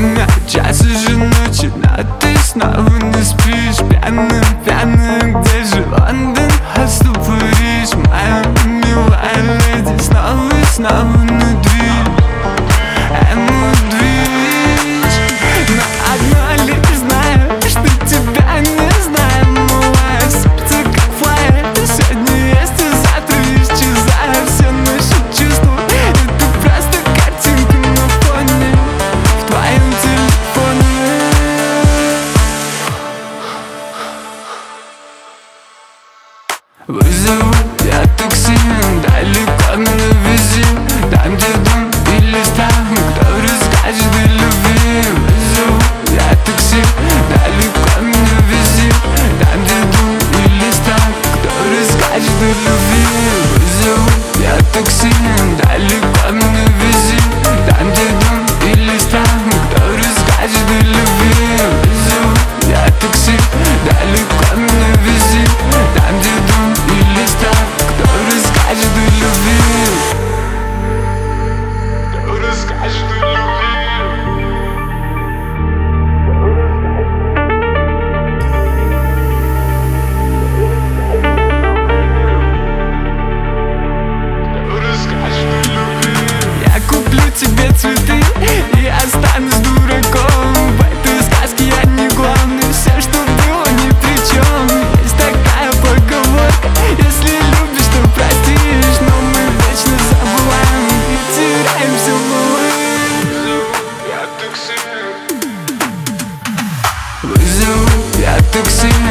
время, час уже ночи, но ты снова не спишь. Пьяным, пьяным, где же Лондон, Остров Париж? Моя милая леди, снова и снова внутри. Но одно лишь знаю, что тебя не знаю. Мое сердце как флайер, сегодня есть и завтра исчезает. Все наши чувства — это просто картинка на фоне в твоем телефоне. Вызову я такси, далеко на вези, там, где дом или стан, кто расскажет о любви. Вызову я такси, далеко на вези, там, где дом или стан, кто расскажет о любви. Вызову я такси, далеко на вези, там, где дом или стан, кто расскажет о любви. Вызову я такси, далеко на вези, там, где дом или стан, кто расскажет о любви. Кто расскажет о любви. Я куплю тебе цветы и останусь дураком. В этой сказке я не главный, все, что было, ни при чем. Есть такая поговорка: если любишь, то простишь. Но мы вечно забываем и теряемся в былых. Вызову я такси,